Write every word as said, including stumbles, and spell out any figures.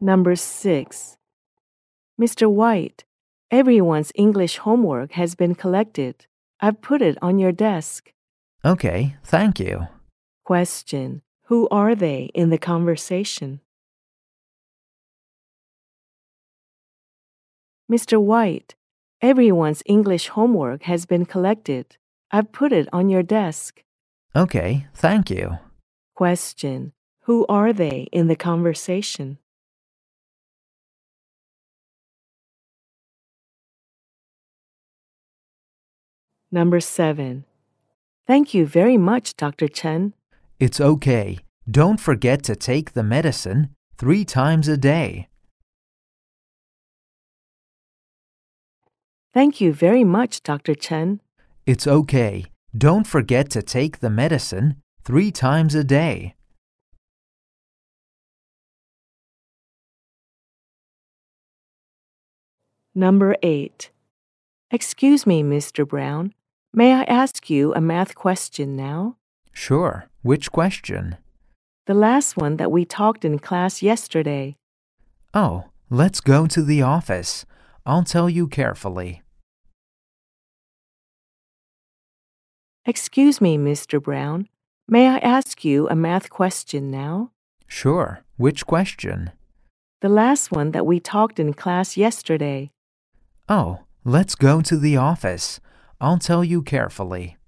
Number six. Mister White, everyone's English homework has been collected. I've put it on your desk. Okay, thank you. Question. Who are they in the conversation? Mister White, everyone's English homework has been collected. I've put it on your desk. Okay, thank you. Question. Who are they in the conversation? Number seven. Thank you very much, Doctor Chen. It's okay. Don't forget to take the medicine three times a day. Thank you very much, Doctor Chen. It's okay. Don't forget to take the medicine three times a day. Number eight. Excuse me, Mister Brown. May I ask you a math question now? Sure. Which question? The last one that we talked in class yesterday. Oh, let's go to the office. I'll tell you carefully. Excuse me, Mister Brown. May I ask you a math question now? Sure. Which question? The last one that we talked in class yesterday. Oh, let's go to the office. I'll tell you carefully.